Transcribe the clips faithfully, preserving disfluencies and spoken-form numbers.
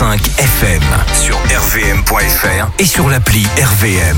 cinq F M sur R V M point F R et sur l'appli R V M.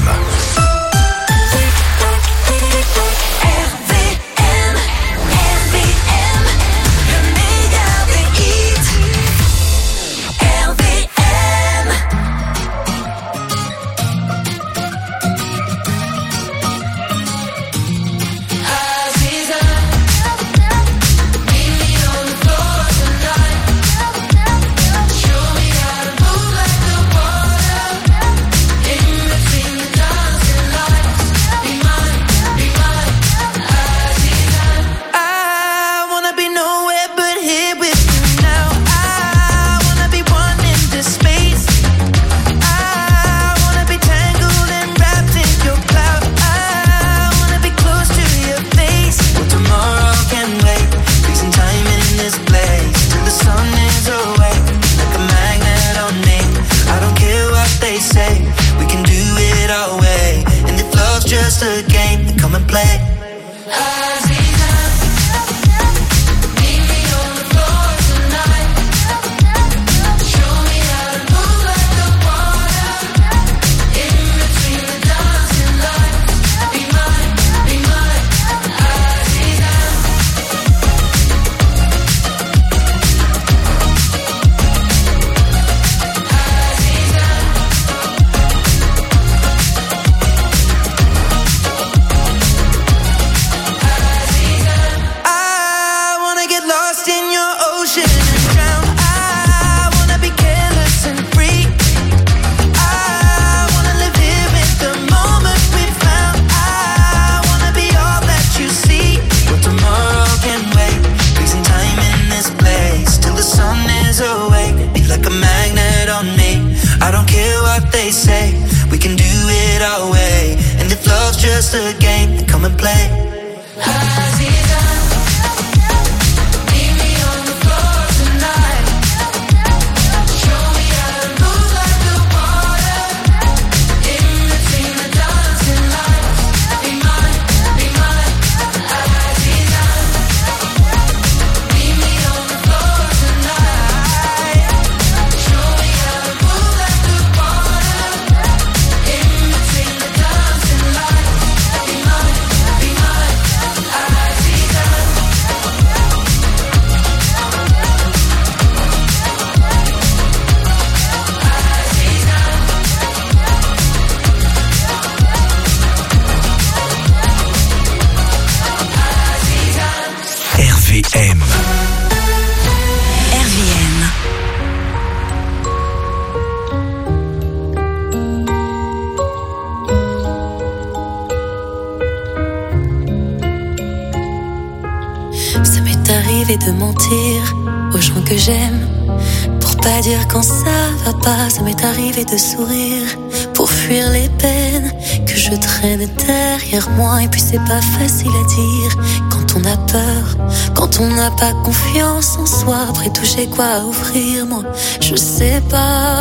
De mentir aux gens que j'aime pour pas dire quand ça va pas. Ça m'est arrivé de sourire pour fuir les peines que je traîne derrière moi. Et puis c'est pas facile à dire quand on a peur, quand on n'a pas confiance en soi. Après tout j'ai quoi à offrir, moi je sais pas.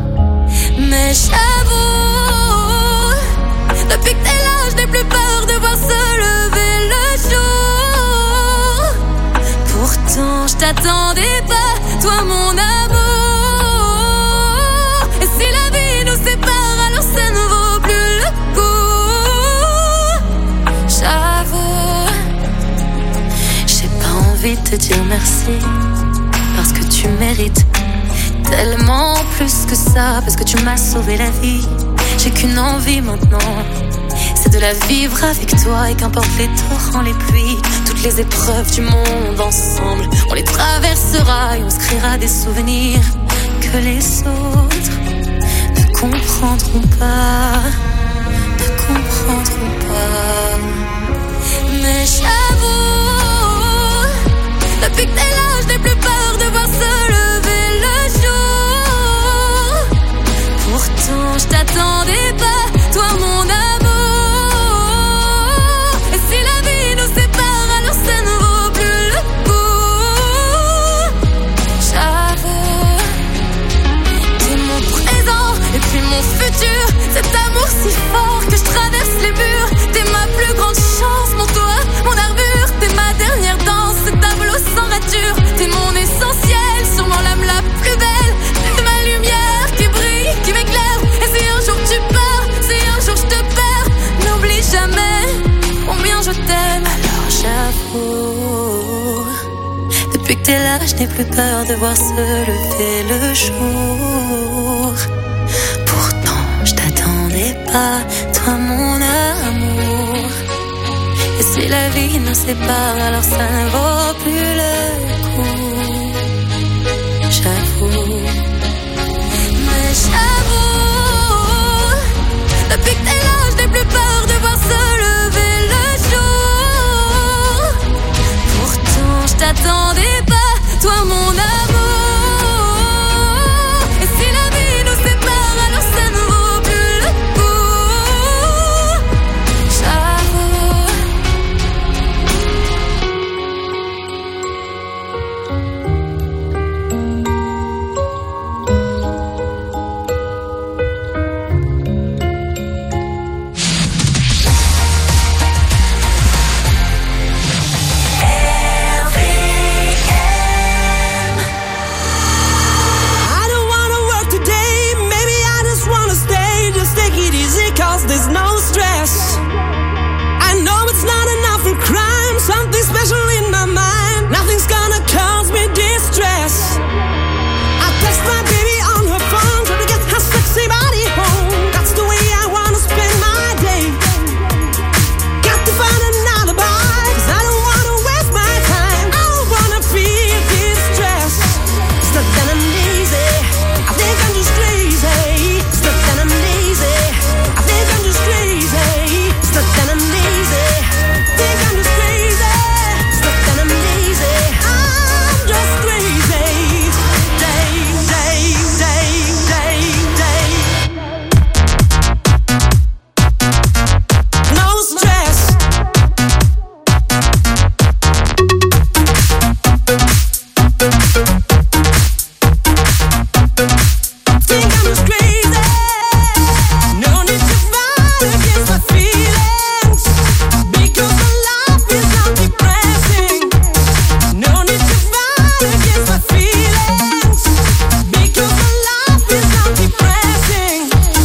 Mais j'avoue, depuis que t'es là je n'ai plus peur de voir se lever le jour. Pourtant, je t'attendais pas, toi mon amour. Et si la vie nous sépare, alors ça ne vaut plus le coup. J'avoue, j'ai pas envie de te dire merci, parce que tu mérites tellement plus que ça. Parce que tu m'as sauvé la vie, j'ai qu'une envie maintenant, c'est de la vivre avec toi. Et qu'importe les torrents, les pluies, toutes les épreuves du monde ensemble, on les traversera et on se créera des souvenirs que les autres ne comprendront pas, ne comprendront pas. Mais j'avoue, depuis que t'es là, je n'ai plus peur de voir se lever le jour. Pourtant, je t'attendais pas, toi mon amour. Mon futur, cet amour si fort que je traverse les murs. T'es ma plus grande chance, mon toit, mon armure. T'es ma dernière danse, ce tableau sans rature. T'es mon essentiel, plus peur de voir se lever le jour. Pourtant, je t'attendais pas, toi mon amour. Et si la vie nous sépare, alors ça ne vaut plus le coup. J'avoue, mais j'avoue, depuis que t'es là, je n'ai plus peur de voir se lever le jour. Pourtant, je t'attendais pas, toi mon amour. Et si la vie nous sépare, alors ça ne vaut plus le coup. J'avoue. There's no stress. I know it's not enough in crime. Something special in my mind. Nothing's gonna cause me distress. I text my baby on her phone, trying to get her sexy body home. That's the way I wanna spend my day. Got to find an alibi, cause I don't wanna waste my time. I don't wanna feel distress. It's not that I'm lazy, I think I'm just crazy. It's not that I'm lazy, I think I'm just crazy. It's not that I'm lazy, think I'm just crazy. It's not that I'm lazy, I'm just crazy. Day, day, day, day, day. No stress. Think I'm just crazy. No need to fight against my feelings, because my life is not depressing. No need to fight against my feelings, because my life is not depressing.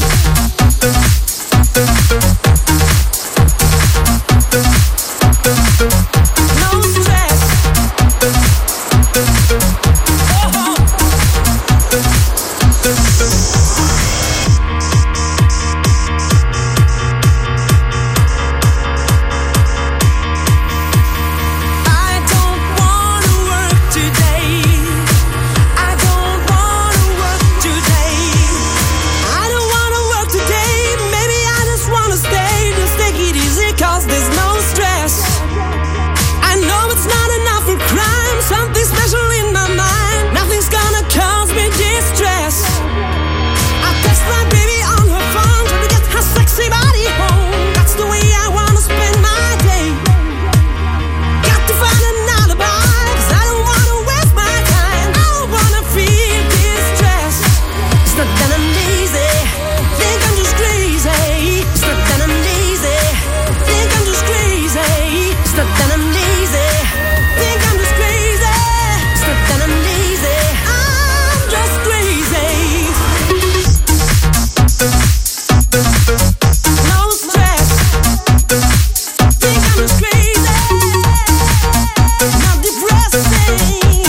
No stress. I don't wanna work today. I don't wanna work today. I don't wanna work today. Maybe I just wanna stay. Just take it easy, cause there's no stress. I know it's not enough for crime. Something special in my mind. Nothing's gonna cause me distress. I text my baby on her phone, trying to get her sexy body home. That's the way I wanna spend my day. Got to find an alibi, cause I don't wanna waste my time. I don't wanna feel distress. It's not that I'm lazy, think I'm just crazy. It's not that I'm lazy, think I'm just crazy. It's not that I'm lazy, think I'm just crazy. It's not that I'm lazy, I'm just crazy. No stress. Think I'm just crazy, not depressing.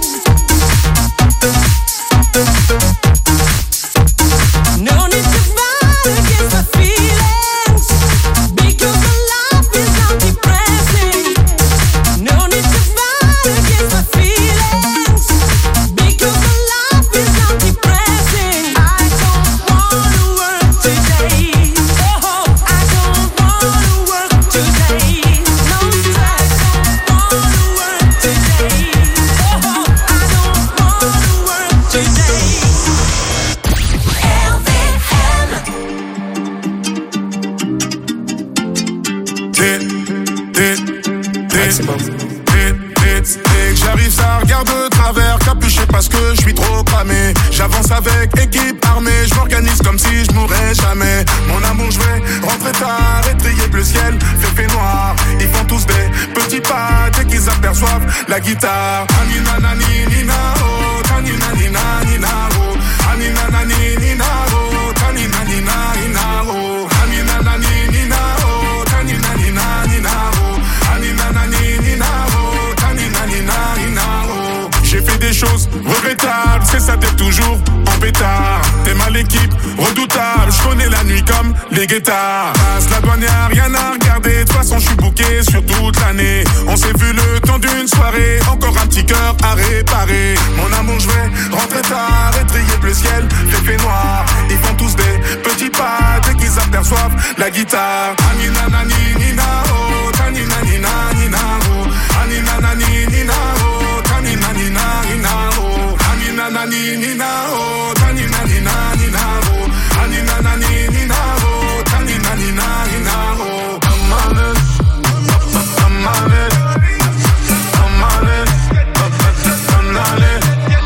No need to fight against my feelings, because my life is not depressing. No need to fight against my feelings, because my life is not depressing. I don't wanna work today. Oh, I don't wanna work today. No stress. Wanna work today. Oh, I don't wanna work today. Hit, hit, hit, hit, hit, hit. J'arrive, ça regarde de travers, capuché parce que je suis trop cramé. J'avance avec équipe armée, je m'organise comme si je mourrais jamais. Mon amour, je vais rentrer tard, étrier bleu ciel, fait fait noir. Ils font tous des petits pas dès qu'ils aperçoivent la guitare. Anina nani nina oh, tanina nina nina oh, anina nani nina oh, tanina nina nina oh, anina nani nina oh, tanina nina nina oh, anina nani nina oh, tanina nina nina oh. J'ai fait des Regrettable, c'est ça, t'es toujours en pétard. T'es mal équipe, redoutable, je connais la nuit comme les guettards. Passe la douane, y'a rien à regarder, de toute façon je suis booké sur toute l'année. On s'est vu le temps d'une soirée, encore un petit cœur à réparer. Mon amour, je vais rentrer tard, étrier bleu ciel, fait fait noir. Ils font tous des petits pas dès qu'ils aperçoivent la guitare. Anina nani nina oh, tanina nina nina oh, anina nani nina oh, tanina nina nina oh, anina nani nina oh, tanina nina nina oh, anina nani nina oh, tanina nina nina oh. I'm on it, I'm on it, I'm on it, I'm on it,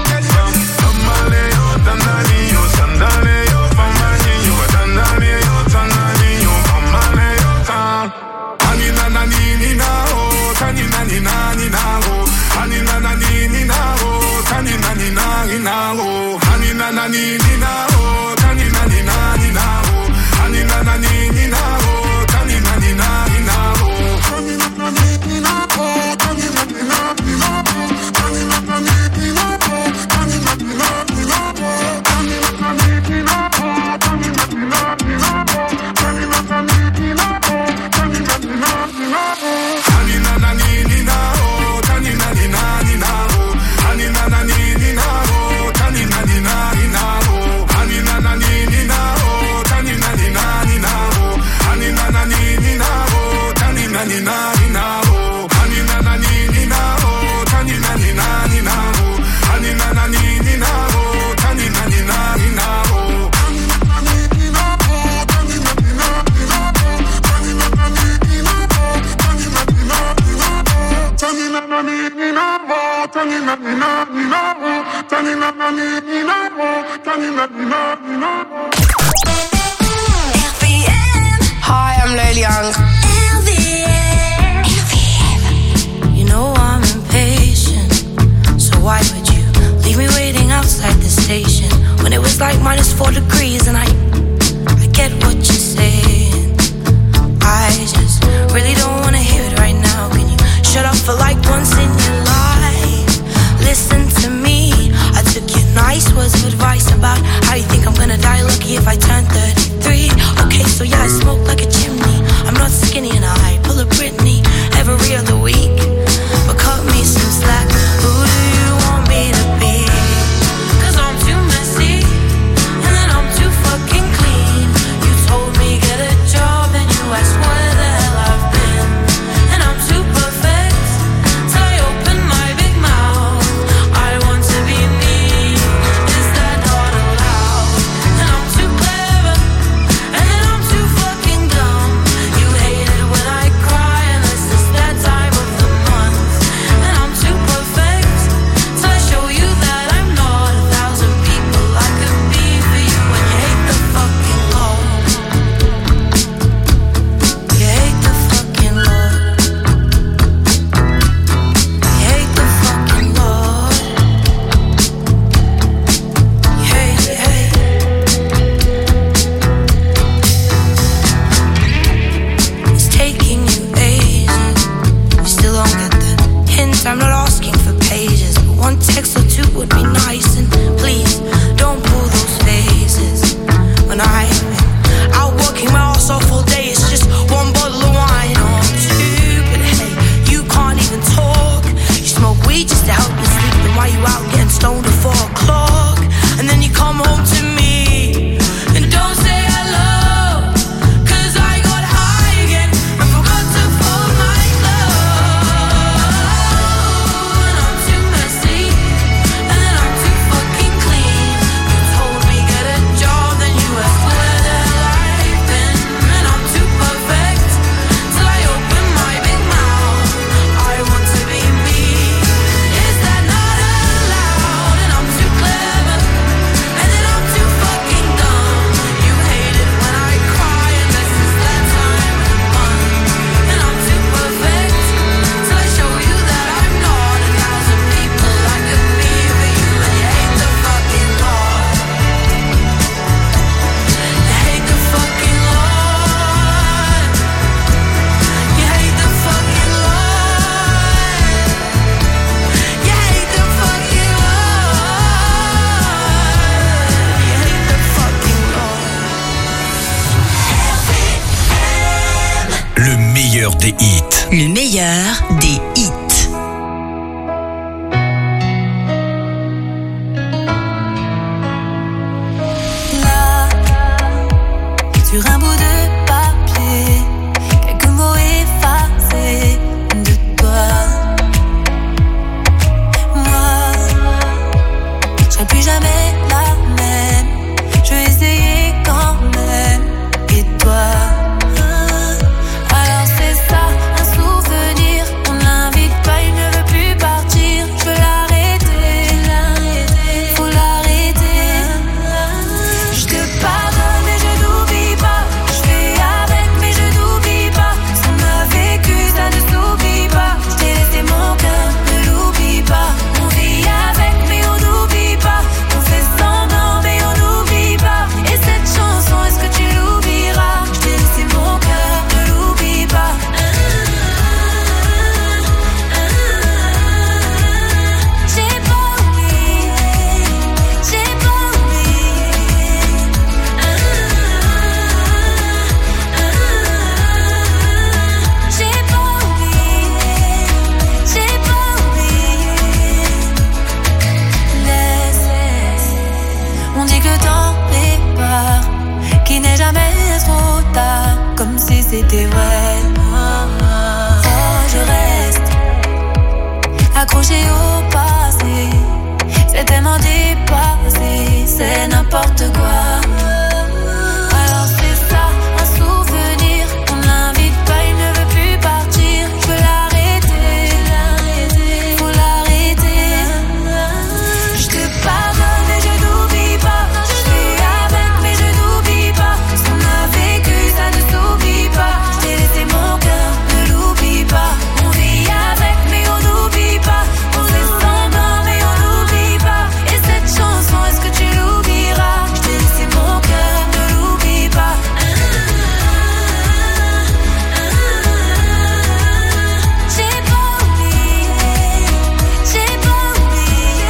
I'm on it, oh tanani, oh sandale, oh famani, oh tanani, oh tanani, oh famani, oh tan. Anina nani nina oh, tanina nina nina oh, anina nani nina oh, tanina nina nina oh, anina nani nina oh, tanina nina nina oh, anina nani nina oh, tanina nina nina oh, anina nani nina oh, tanina nina nina oh, anina nani nina oh, tanina nina nina oh, anina nani nina oh, tanina nina nina oh, anina nani nina oh, tanina nina nina oh, anina nani nina oh, tanina nina nina oh, anina nani nina oh, tanina nina nina oh, anina nani nina oh, tanina nina nina oh, anina nani nina oh, tanina nina nina oh, anina nani nina oh, tanina nina nina oh, anina nani nina oh, tanina nina nina oh, anina nani nina oh, tanina nina nina oh, anina nani nina oh, tanina nina nina oh, tanina nani nina oh, tanina nina nina oh, tanina nani nina oh, tanina nina nina oh. Hi, I'm Lil Young. L V M. L V M. You know I'm impatient, so why would you leave me waiting outside the station when it was like minus four degrees? And I, I get what you're saying. I just really don't wanna hear it right now. Can you shut up for like once in your life? Listen to me. I took your nice words of advice about how you think I'm gonna die lucky if I turn thirty-three. Okay, so yeah, I smoke like a chimney. I'm not skinny and I pull a Britney every other week. But cut me some slack. Who do you want me to be? Cause I'm too messy and then I'm too fucking clean. You told me get a job and you asked where the hell I've been. And I'm too perfect till I meilleur des hits. Le meilleur des hits. Là, sur un bout de papier, quelques mots effacés de toi. Moi, je serai plus jamais la même. Je vais essayer quand même. Et toi? Alors c'est ça, un souvenir. On l'invite pas, il ne veut plus partir. Je veux l'arrêter, faut l'arrêter. Je te pardonne mais je n'oublie pas. Je fais avec mais je n'oublie pas. Ce qu'on a vécu ça ne s'oublie pas. Je t'ai laissé mon cœur, ne l'oublie pas. On vit avec mais on n'oublie pas. On fait semblant mais on n'oublie pas. Et cette chanson, est-ce que tu l'oublieras? Je t'ai laissé mon cœur, ne l'oublie pas. J'ai pas oublié, j'ai pas oublié. J'ai pas oublié, j'ai pas oublié. Laisse, on dit que le temps répare, qu'il n'est jamais trop tard, comme si c'était vrai. Oh, je reste accroché au passé, c'est tellement dépassé, c'est n'importe quoi. Alors c'est ça, un souvenir, on l'invite pas, il ne veut plus partir. Je veux l'arrêter, faut l'arrêter. Je te pardonne mais je n'oublie pas. Je fais avec mais je n'oublie pas. Ce qu'on a vécu ça ne s'oublie pas. Je t'ai laissé mon cœur, ne l'oublie pas. On vit avec mais on n'oublie pas. On fait semblant mais on n'oublie pas. Et cette chanson, est-ce que tu l'oublieras? Je t'ai laissé mon cœur, ne l'oublie pas. J'ai pas oublié, j'ai pas oublié.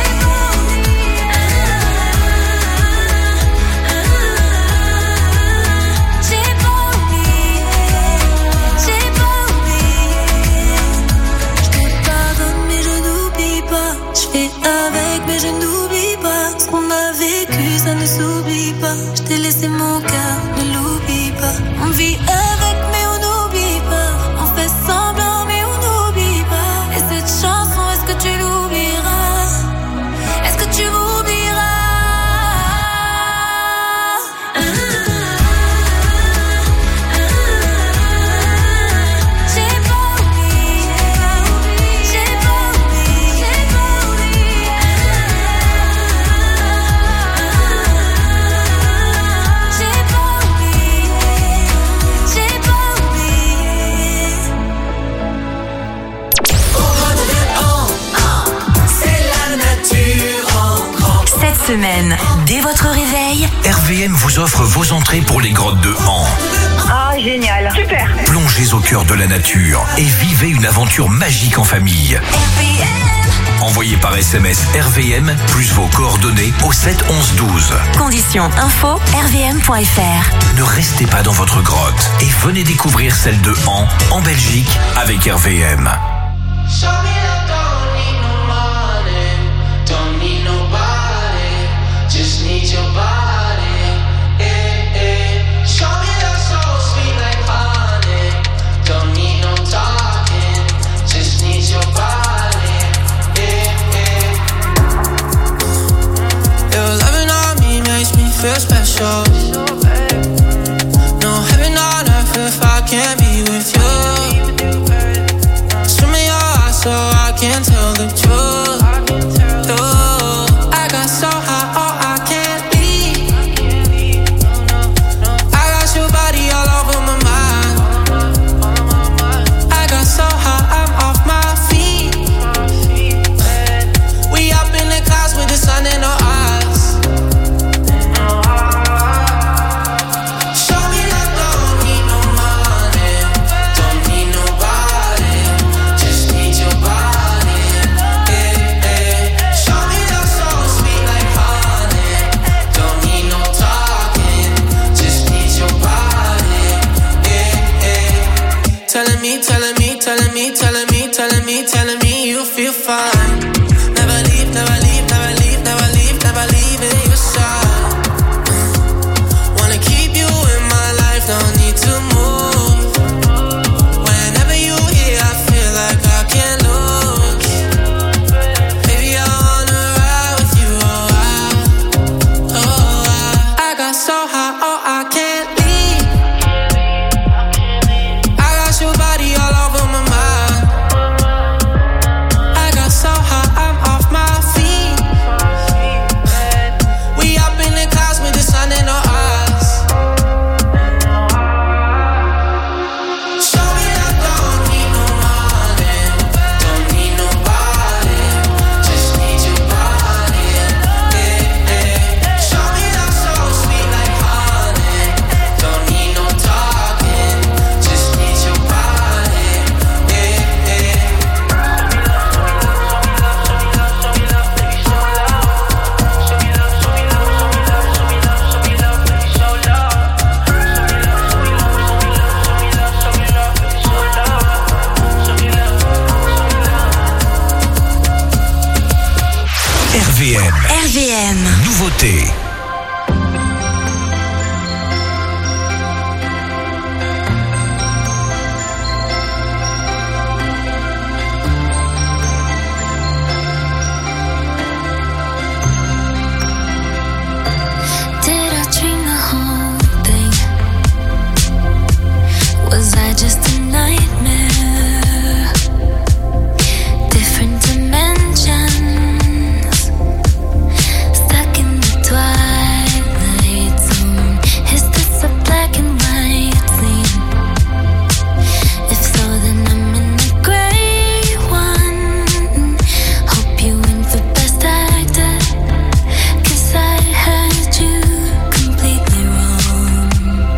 J'ai pas oublié, j'ai pas oublié. Je te pardonne mais je n'oublie pas. Je fais avec mais je n'oublie pas. Ce qu'on a vécu ça ne s'oublie pas. Je t'ai laissé mon cœur, ne l'oublie pas. On vit avec mais on n'oublie pas. On fait semblant mais on n'oublie pas. Et cette chanson, est-ce que tu l'oublieras? Est-ce que tu m'oublieras? J'ai pas oublié, j'ai pas oublié, j'ai pas oublié. J'ai pas oublié, j'ai pas oublié. Cette semaine, dès votre réveil, R V M vous offre vos entrées pour les grottes de Han. Ah, génial. Super. Plongez au cœur de la nature et vivez une aventure magique en famille. Envoyez par S M S R V M plus vos coordonnées au sept onze douze. conditions info r v m point f r. Ne restez pas dans votre grotte et venez découvrir celle de Han en Belgique avec R V M. Show me that don't need no money, don't need nobody, just need your body. Eh, eh. Show me that soul sweet like honey, don't need no talking, just need your body. Eh, eh. Your loving on me makes me feel special. No heaven on earth if I can't be with you. Swim in your eyes so I can tell the truth. Ooh, I got so high, oh I can't leave. I got your body all over my mind. I got so high, I'm off my feet. We up in the clouds with the sun in our eyes. Show me that don't need no money, fine. Never leave, never leave, never leave, never leave, never leave in your side. Wanna keep you in my life, no need to move. Whenever you here, I feel like I can't lose. Baby, I wanna ride with you, oh I, oh I. I got so high, oh I can't leave. I got your body all over my mind. I got so high, I'm off my feet. We up in the clouds with the sun in our eyes. Show me that don't need no money, don't need nobody, just need your body. Yeah, yeah. Show me that so sweet like honey, don't need no talking, just need your body. Yeah, yeah. R V M, R V M. nouveauté. Did I dream the whole thing? Was I just a nightmare? Different dimensions, stuck in the twilight zone. Is this a black and white scene? If so, then I'm in the gray one. Hope you win for best actor, 'cause I had you completely wrong.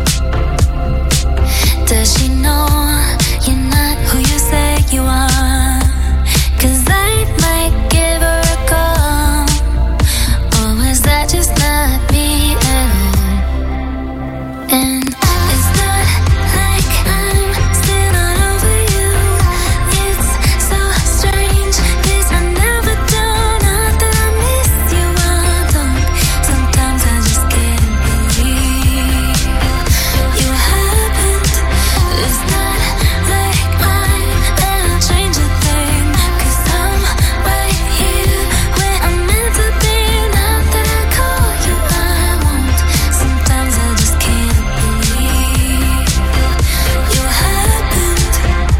Does she know you're not who you say you are? 'Cause I might give her a call. Or was that just not me at all? And it's not like I'm still not over you. It's so strange, 'cause I never do. Not that I miss you, I don't. Sometimes I just can't believe you happened. It's not like I'm gonna change a thing, 'cause I'm right here where I'm meant to be. Not that I call you, I won't. Sometimes I just can't believe you happened.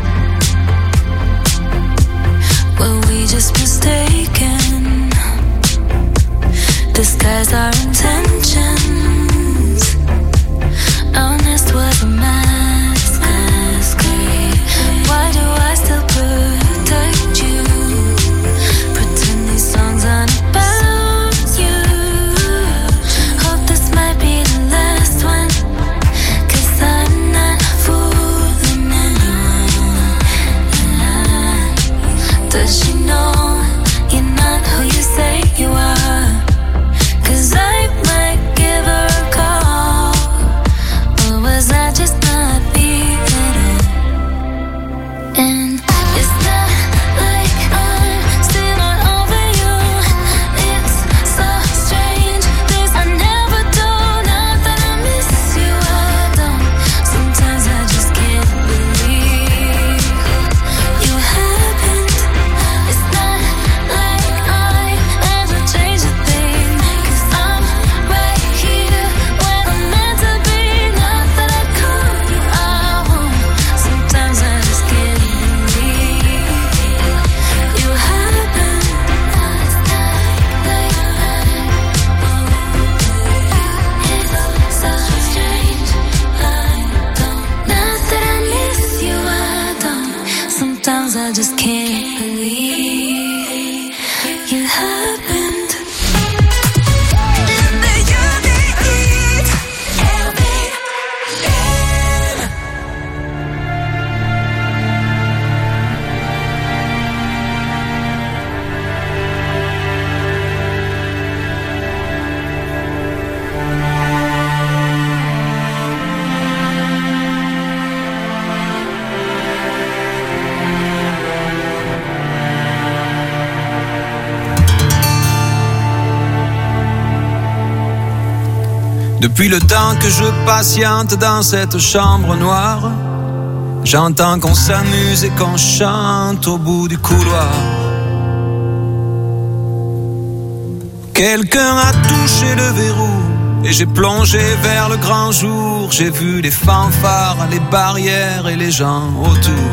Were we just mistaken? Disguise our intentions. Honest was a mask. Why do I still protect you? Pretend these songs aren't about you. Hope this might be the last one, 'cause I'm not fooling anyone. Does she know you're not who you say you are? 'Cause I might give her a call. Or was I just not Depuis le temps que je patiente dans cette chambre noire, j'entends qu'on s'amuse et qu'on chante au bout du couloir. Quelqu'un a touché le verrou et j'ai plongé vers le grand jour. J'ai vu les fanfares, les barrières et les gens autour.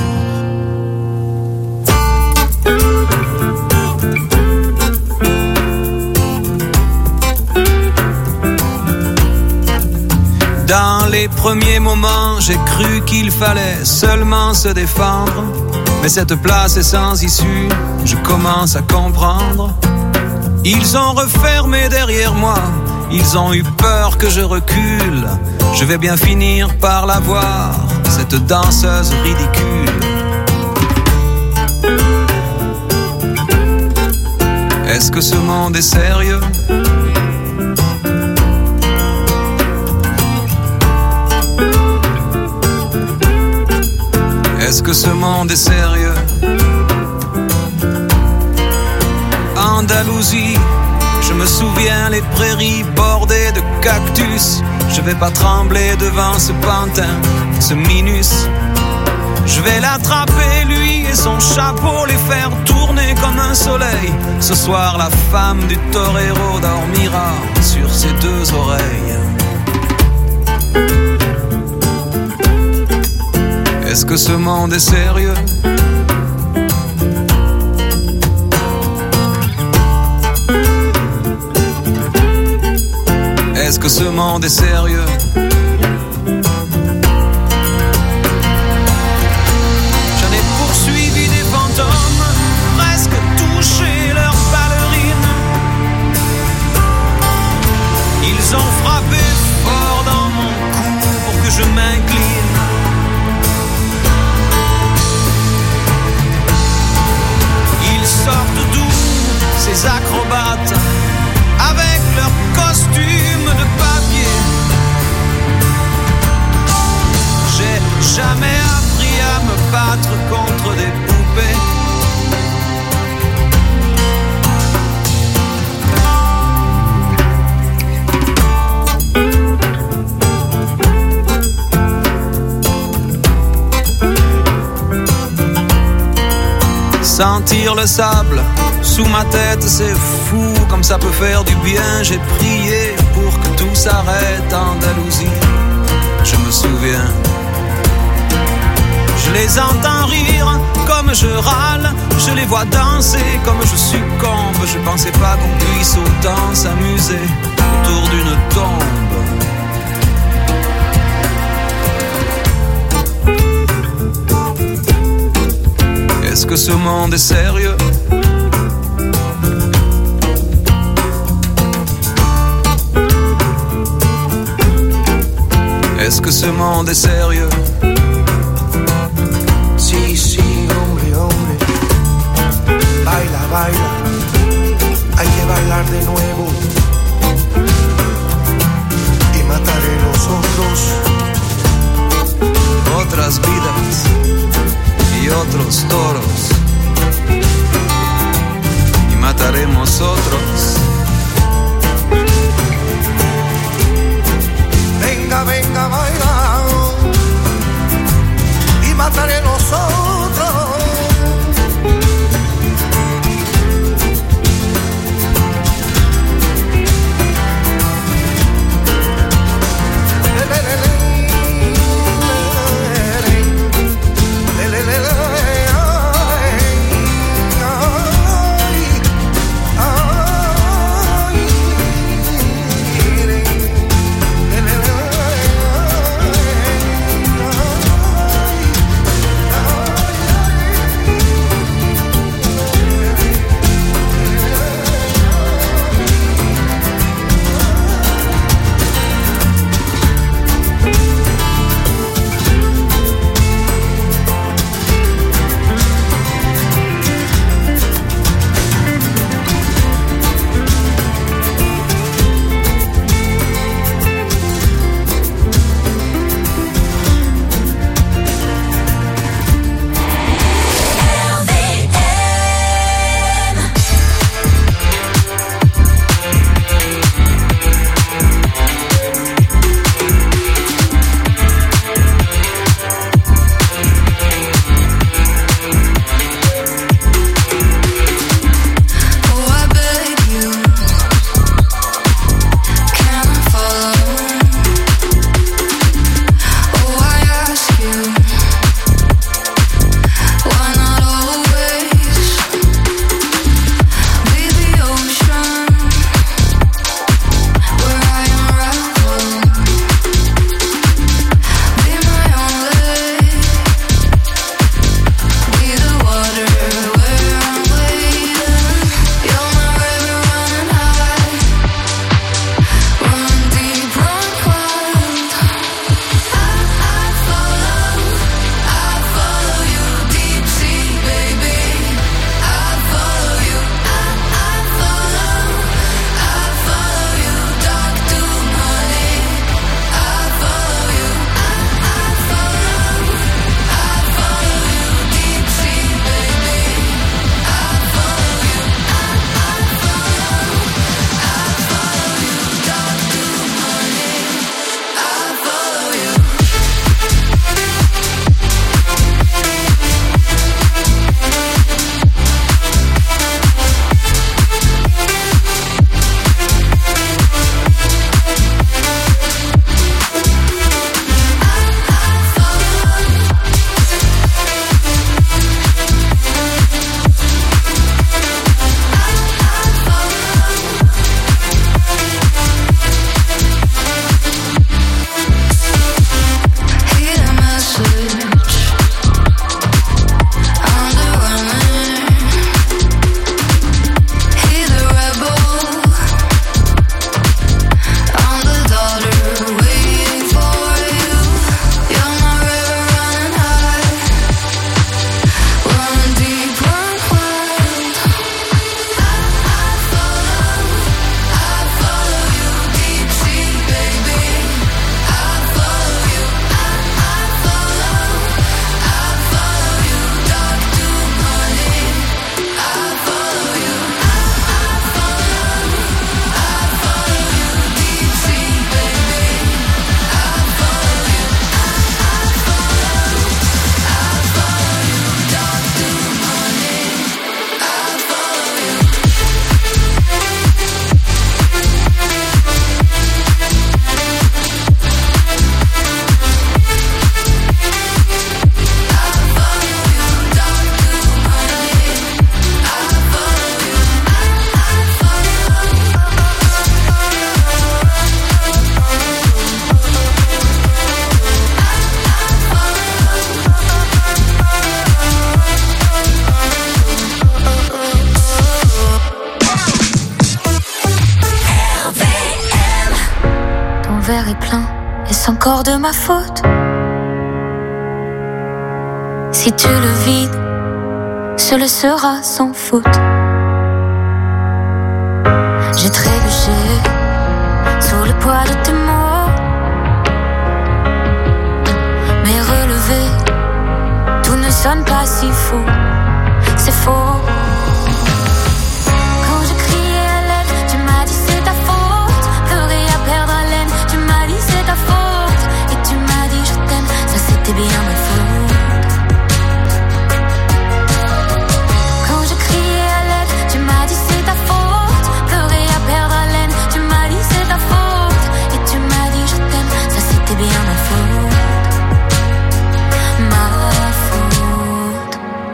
Dans les premiers moments, j'ai cru qu'il fallait seulement se défendre. Mais cette place est sans issue, je commence à comprendre. Ils ont refermé derrière moi, ils ont eu peur que je recule. Je vais bien finir par la voir, cette danseuse ridicule. Est-ce que ce monde est sérieux ? Est-ce que ce monde est sérieux ? Andalousie, je me souviens les prairies bordées de cactus. Je vais pas trembler devant ce pantin, ce minus. Je vais l'attraper lui et son chapeau, les faire tourner comme un soleil. Ce soir la femme du torero dormira sur ses deux oreilles. Est-ce que ce monde est sérieux ? Est-ce que ce monde est sérieux ? J'en ai poursuivi des fantômes, presque touché leurs ballerines. Ils ont frappé fort dans mon cou pour que je m'incline. Sortent d'où ces acrobates avec leurs costumes de papier. J'ai jamais appris à me battre contre des poupées. Sentir le sable sous ma tête, c'est fou comme ça peut faire du bien. J'ai prié pour que tout s'arrête, Andalousie, je me souviens. Je les entends rire comme je râle, je les vois danser comme je succombe. Je pensais pas qu'on puisse autant s'amuser autour d'une tombe. Est-ce que ce monde est sérieux ? Est-ce que ce monde est sérieux ? Sí, sí, hombre, hombre. Baila, baila. Hay que bailar de nuevo. Y mataré los otros. Otras vidas y otros toros, y mataremos otros. Venga, venga, baila, y mataré los otros. Le, le, le, le. Oh verre est plein, est-ce encore de ma faute? Si tu le vides, ce le sera sans faute. J'ai trébuché sous le poids de tes mots, mais relevé, tout ne sonne pas si faux. C'est faux. Quand j'ai crié à l'aide, tu m'as dit c'est ta faute. Pleurer à perdre haleine, tu m'as dit c'est ta faute. Et tu m'as dit je t'aime, ça c'était bien ma faute. Quand j'ai crié à l'aide, tu m'as dit c'est ta faute. Pleurer à perdre haleine, tu m'as dit c'est ta faute. Et tu m'as dit je t'aime, ça c'était bien ma faute. Ma faute.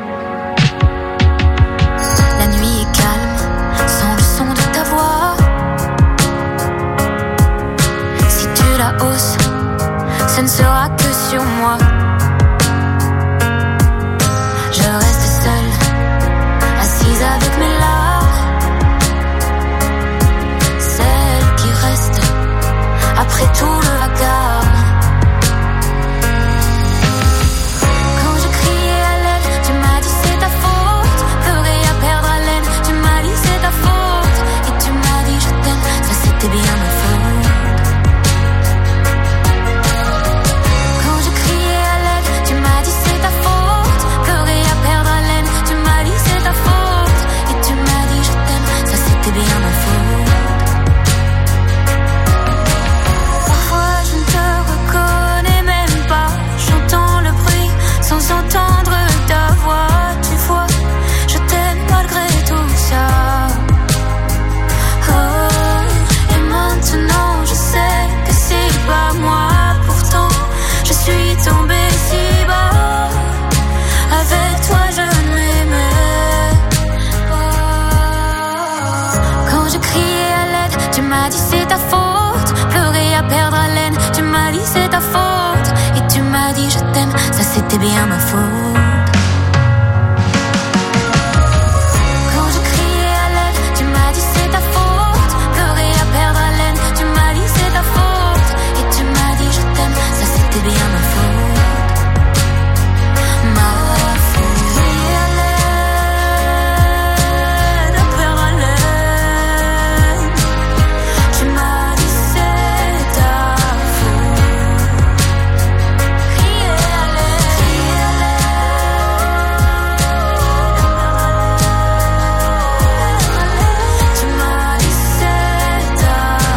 La nuit est calme, sans le son de ta voix. Si tu la hausses, ce ne sera que sur moi. Je reste seule, assise avec mes larmes. Celle qui reste après tout le vacarme. Quand j'ai crié à l'aide, tu m'as dit c'est ta faute. Pleurer à perdre haleine, tu m'as dit c'est ta faute. Et tu m'as dit je t'aime, ça c'était bien ma faute. Quand j'ai crié à l'aide, tu m'as dit c'est ta faute. Pleurer à perdre haleine, tu m'as dit c'est ta faute. Et tu m'as dit je t'aime, ça c'était bien ma faute. Parfois je ne te reconnais même pas. J'entends le bruit sans entendre ta voix. Tu vois, je t'aime malgré tout ça. Oh, et maintenant je sais que c'est pas moi. Pourtant, je suis tombée si bas. Avec toi je m'aimais. Quand j'ai crié à l'aide, tu m'as dit c'est ta faute. Pleurer à perdre haleine, tu m'as dit c'est ta faute. Et tu m'as dit je t'aime, ça c'était bien ma faute. Quand j'ai crié à l'aide, tu m'as dit c'est ta faute. Pleurer à perdre haleine, tu m'as dit c'est ta faute. Et tu m'as dit je t'aime, ça c'était bien ma faute. Ma faute. Crier à l'aide, à perdre haleine, tu m'as dit c'est ta faute. Crier à l'aide, crier à l'aide, tu m'as dit c'est ta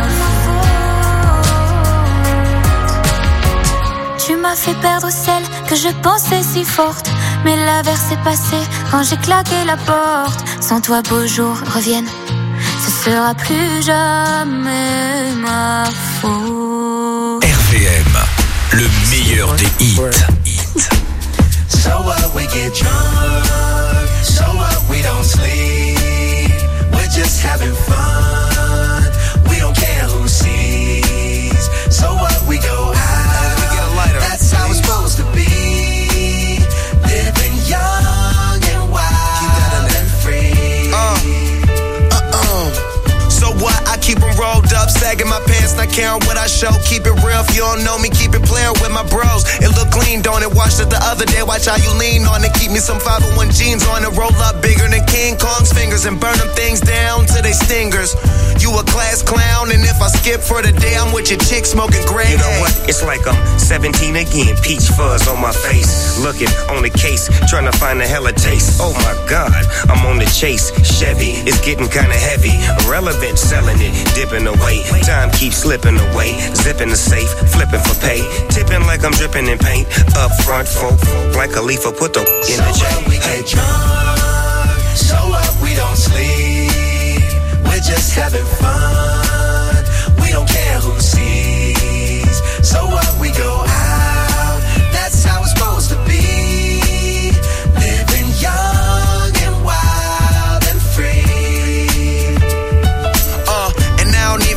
faute. Tu m'as fait perdre celle que je pensais si forte. Mais l'averse est passée quand j'ai claqué la porte. Sans toi beaux jours reviennent, ce sera plus jamais ma faute. R V M, le meilleur des hits. Hits. So what, we get drunk. So what, we don't sleep. We're just having fun. We don't care who sees. So what, we go out. That's how it's supposed to be. Living young and wild and free. Uh, uh-uh. So what? I keep them rolled up, sagging my pants, not caring what I show. Keep it real, if you don't know me, keep it playing with my bros. It look clean, don't it? Watched it the other day, watch how you lean on it. Keep me some five oh one jeans on it, roll up bigger than King Kong's fingers and burn them things down to they stingers. You a class clown, and if I skip for the day, I'm with your chick smoking gray. You know what? It's like I'm seventeen again, peach fuzz on my face. Looking on the case, trying to find a hella taste. Oh my God, I'm on the chase. Chevy, it's getting kinda heavy. Irrelevant, selling it, dipping away. Time keeps slipping away. Zipping the safe, flipping for pay. Tipping like I'm dripping in paint. Up front, folk, like a leaf, put the in the So what, we get drunk. So what, we don't sleep. We're just having fun. We don't care who sees. So what, we go out. That's how it's supposed to be. Living young and wild and free. Uh, and I don't even care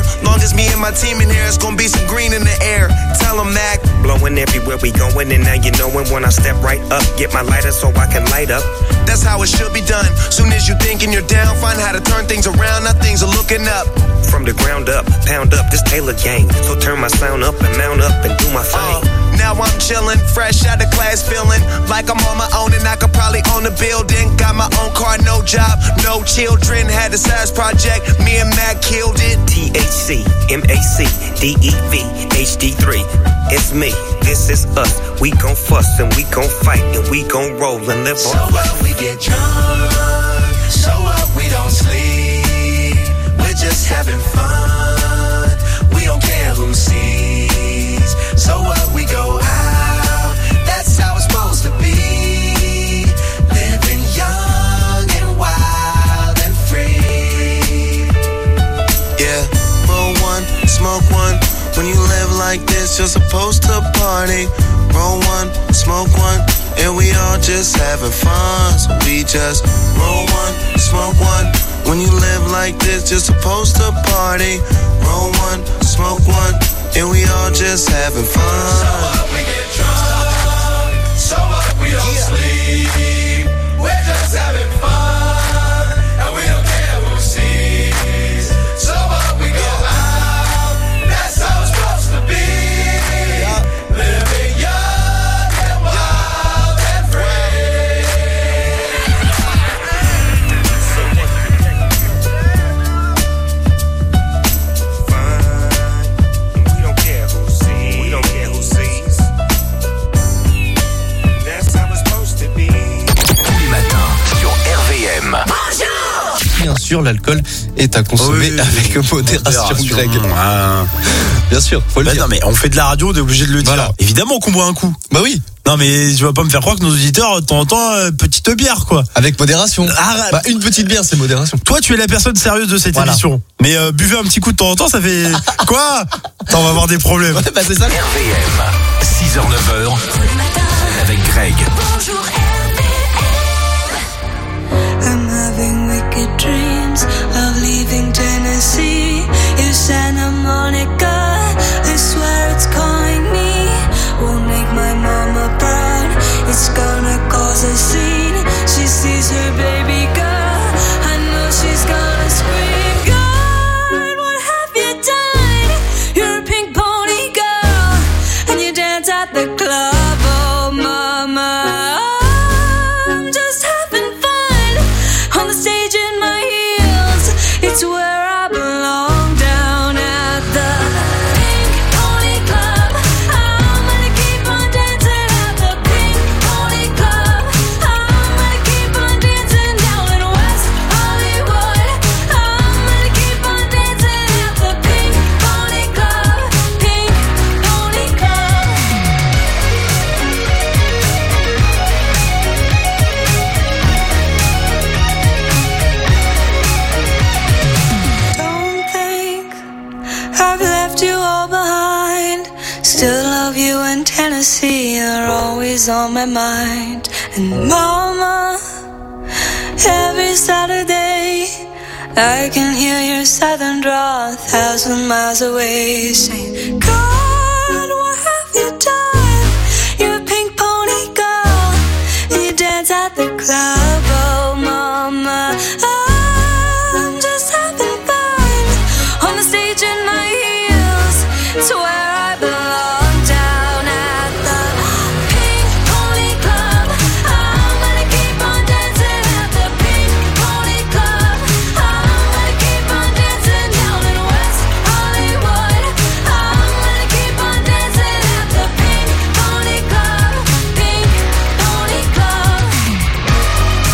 Long as me and my team in here, it's gonna be some green in the air. Tell them, Mac. Blowing everywhere we going, and now you knowin' when I step right up. Get my lighter so I can light up. That's how it should be done. Soon as you thinking you're down, find how to turn things around. Now things are looking up. From the ground up, pound up this Taylor gang. So turn my sound up and mount up and do my thing. Uh, now I'm chillin', fresh out of class, feeling like I'm on my own and I could probably own a building. Got my own car, no job, no children. Had a size project, me and Mac killed it. T H C, M A C, D E V, H D three. It's me, this is us. We gon' fuss and we gon' fight and we gon' roll and live so on. So what, we get drunk. So what, we don't sleep. We're just having fun. We don't care who sees. So what, we go out. That's how it's supposed to be. Living young and wild and free. Yeah, roll one, smoke one. When you live like this, you're supposed to party. Roll one, smoke one, and we all just having fun. So we just roll one, smoke one. When you live like this, you're supposed to party. Roll one, smoke one, and we all just having fun. So what, we get drunk. So what, we don't yeah. sleep. We're just having fun, and we don't care who sees. So what, we go out. That's how it's supposed to be. Yeah. Living young and wild and free. Fine, we don't care who sees. We don't care who sees. That's how it's supposed to be. Tous les matins sur R V M. Bien sûr, l'alcool est à consommer oui, avec modération, Greg. Ah. Bien sûr, faut le bah dire. Non mais on fait de la radio, on est obligé de le dire. Voilà. Évidemment qu'on boit un coup. Bah oui. Non mais tu vas pas me faire croire que nos auditeurs de temps en temps euh, petite bière quoi. Avec modération. Ah, bah une petite bière c'est modération. Toi tu es la personne sérieuse de cette voilà. émission. Mais euh, buvez un petit coup de temps en temps, ça fait quoi? Attends, on va avoir des problèmes. Ouais, bah c'est ça. R V M, six heures neuf heures avec Greg. Bonjour R V M. I'm having wicked dreams of leaving Tennessee. You Santa Monica, I swear it's calling me. Won't make my mama proud. It's gonna cause a scene. She sees her baby girl. I know she's gonna scream. God, what have you done? You're a pink pony girl, and you dance at the club. Oh, mama, I'm just having fun on the stage in my heels. It's where I belong, down at the Pink Pony Club. I'm gonna keep on dancing at the Pink Pony Club. I'm gonna keep on dancing down in West Hollywood. I'm gonna keep on dancing at the Pink Pony Club. Pink Pony Club. Don't think I've left you all behind. Still love you in Tennessee. You're always on my mind. And mama, every Saturday I can hear your southern drawl a thousand miles away, saying, God, what have you done? You're a pink pony girl, and you dance at the club. Oh, mama, I'm just having fun on the stage in my heels. It's where I belong, down at the Pink Pony Club. I'm gonna keep on dancing at the Pink Pony Club. I'm gonna keep on dancing down in West Hollywood. I'm gonna keep on dancing at the Pink Pony Club. Pink Pony Club.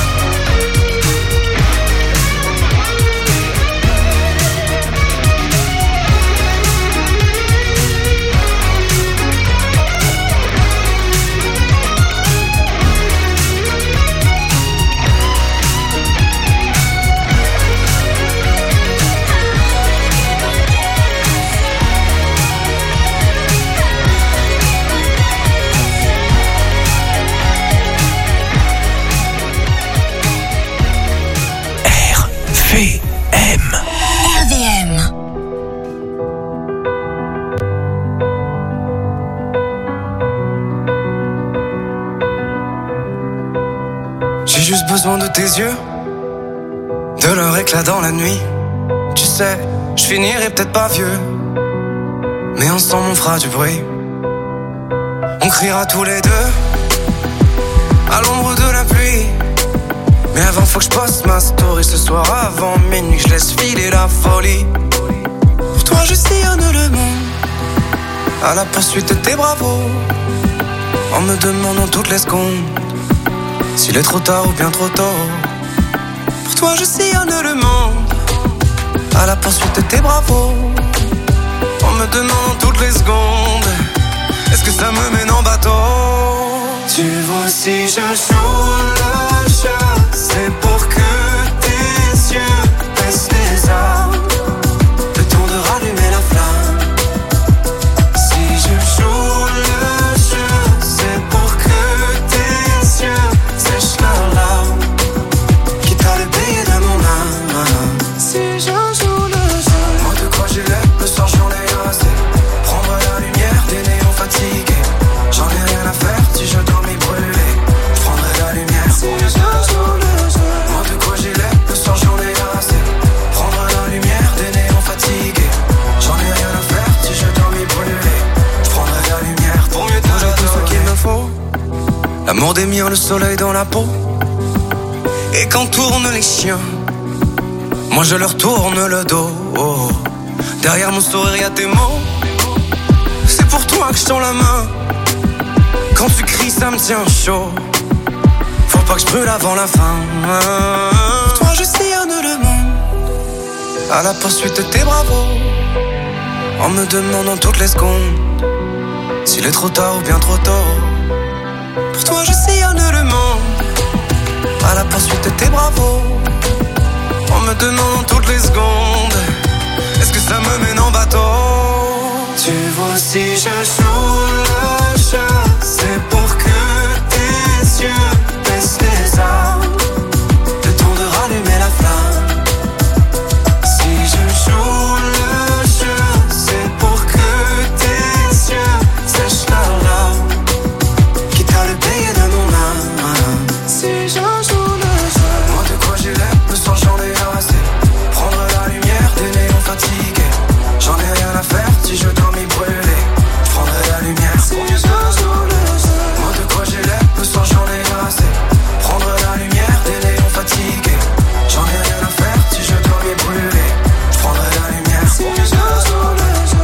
juste besoin de tes yeux, de leur éclat dans la nuit. Tu sais, je finirai peut-être pas vieux, mais ensemble on fera du bruit. On criera tous les deux à l'ombre de la pluie. Mais avant faut que je poste ma story ce soir avant minuit, je laisse filer la folie. Pour toi je sillonne le monde à la poursuite de tes bravos, en me demandant toutes les secondes s'il est trop tard ou bien trop tôt. Pour toi je sillonne le monde à la poursuite de tes bravos, en me demandant toutes les secondes est-ce que ça me mène en bateau. Tu vois si je joue le jeu, c'est pour que tes yeux baissent les armes, le temps de rallumer la flamme. Si je joue le jeu, c'est pour que tes yeux sèchent leurs larmes, quitte à les payer de mon âme. Si je joue le jeu, moi de quoi j'ai l'air, le soir j'en ai assez. Prendre la lumière des néons fatigués, j'en ai rien à faire si je dois m'y brûler. Je prendrai la lumière si je joue le jeu. Moi de quoi j'ai l'air, le soir j'en ai assez. Prendre la lumière des néons fatigués, j'en ai rien à faire si je dois m'y brûler. Je prendrai la lumière pour mieux t'adorer. J'ai tout ce qu'il me faut, l'amour des miens, le soleil dans la peau. Et quand tournent les chiens, moi je leur tourne le dos. Oh. Derrière mon sourire y'a tes mots, c'est pour toi que je tends la main. Quand tu cries ça me tient chaud, faut pas que je brûle avant la fin. Pour toi je sillonne le monde à la poursuite de tes bravos, en me demandant toutes les secondes s'il est trop tard ou bien trop tôt. Pour toi je sillonne le monde à la poursuite de tes bravos, en me demandant toutes les secondes est-ce que ça me mène en bateau. Tu vois si je joue le jeu, c'est pour que tes yeux baissent les armes, le temps de rallumer la flamme. Si je joue le jeu, c'est pour que tes yeux sèchent leurs larmes, quitte à le payer de mon âme. Si je joue le jeu, moi de quoi j'ai l'air, le soir j'en ai assez. Prendre la lumière des néons fatigués, j'en ai rien à faire si je dois m'y brûler. Je prendrai la lumière si je joue le jeu. Moi de quoi j'ai l'air, le soir j'en ai assez. Prendre la lumière des néons fatigués, j'en ai rien à faire si je dois m'y brûler. Je prendrai la lumière si je joue le jeu.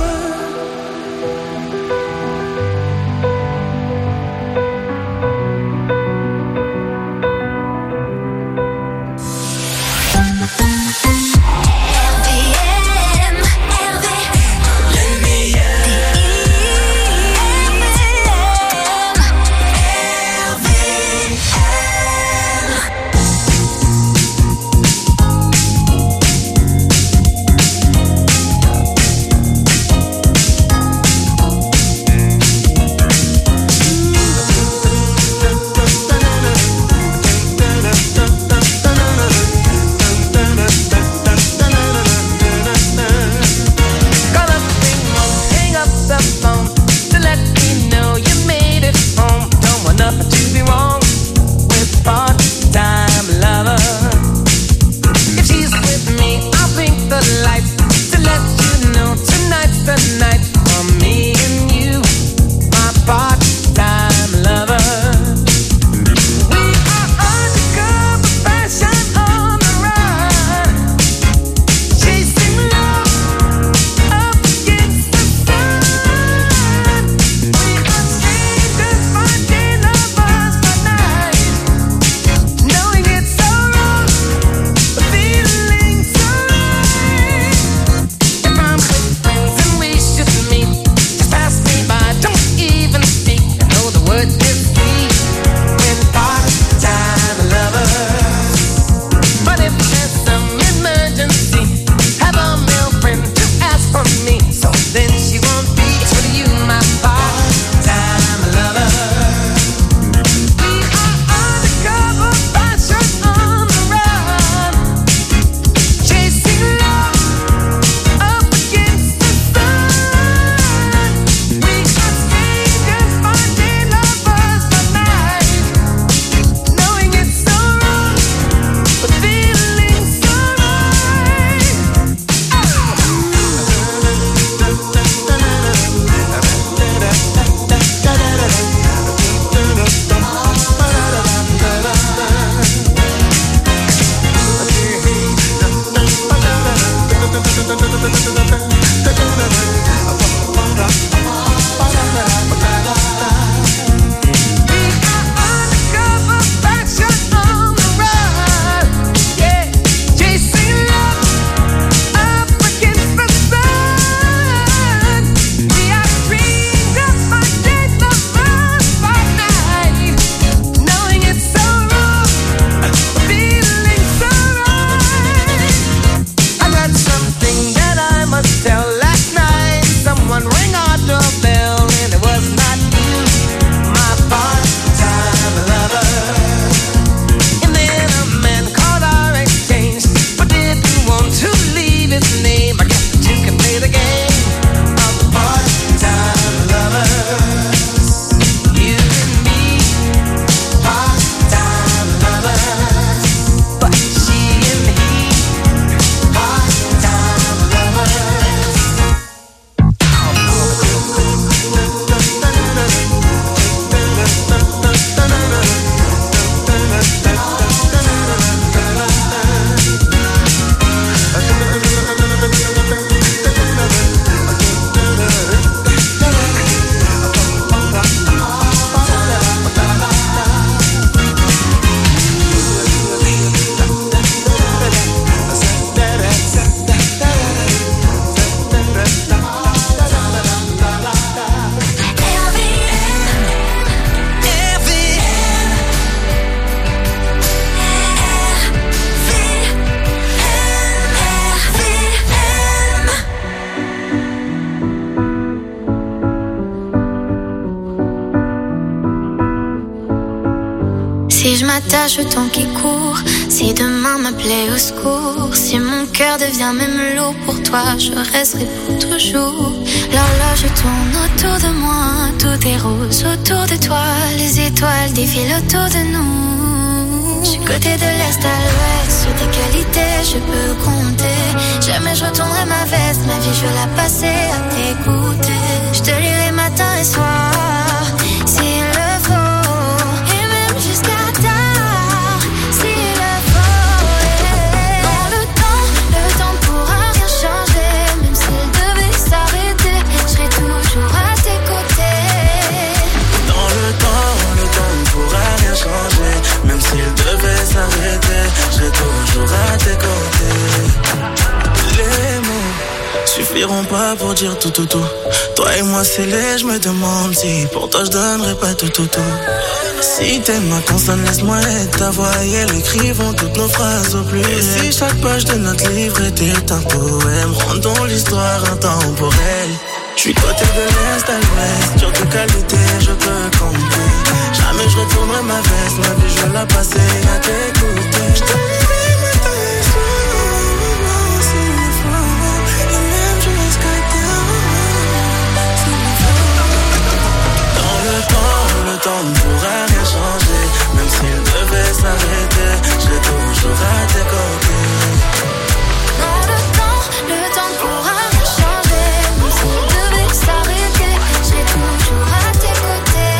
je m'attache au temps qui court, si demain m'appelait au secours, si mon cœur devient même lourd pour toi, je resterai pour toujours. L'horloge tourne autour de moi, tout est rose autour de toi, les étoiles défilent autour de nous. Je suis côté de l'est à l'ouest, sur tes qualités je peux compter. Jamais je retournerai ma veste, ma vie je veux la passer à t'écouter. Je te lirai matin et soir, s'il le faut, et même jusqu'à tard, s'il le faut. Yeah. Dans le temps, le temps ne pourra rien changer, même s'il devait s'arrêter, je serai toujours à tes côtés. Dans le temps, le temps ne pourra rien changer, même s'il devait s'arrêter, je serai toujours à tes côtés. Les mots suffiront pas pour dire tout tout tout. Toi et moi c'est laid, je me demande si pour toi je donnerais pas tout tout tout. Si t'aimes ma consonne, laisse-moi être ta voix et elle écrivons toutes nos phrases au plus. Et si chaque page de notre livre était un poème, rendons l'histoire intemporelle. J'suis côté de l'est à l'ouest, sur tes qualités je peux compter. Jamais je retournerai ma veste, ma vie je veux la passer à t'écouter. J'te lirai matin et soir, s'il le faut, et même jusqu'à tard, s'il le faut. Dans le temps, le temps ne pourra rien changer, même s'il devait s'arrêter, je serai toujours à tes côtés. Dans le temps, le temps ne pourra rien changer, même s'il devait s'arrêter, je serai toujours à tes côtés.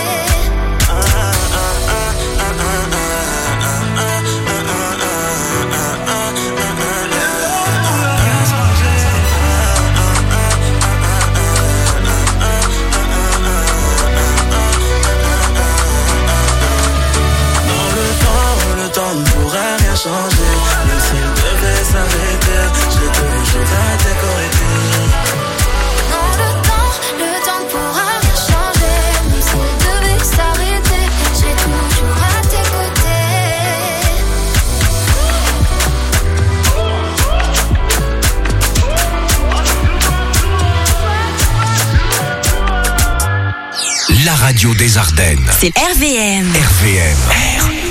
Le temps ne pourra rien changer, même s'il devait s'arrêter, je serai toujours à tes côtés. Dans le temps, le temps ne pourra rien changer, même s'il devait s'arrêter, je serai toujours à tes côtés. La radio des Ardennes. C'est R V M. R V M. R.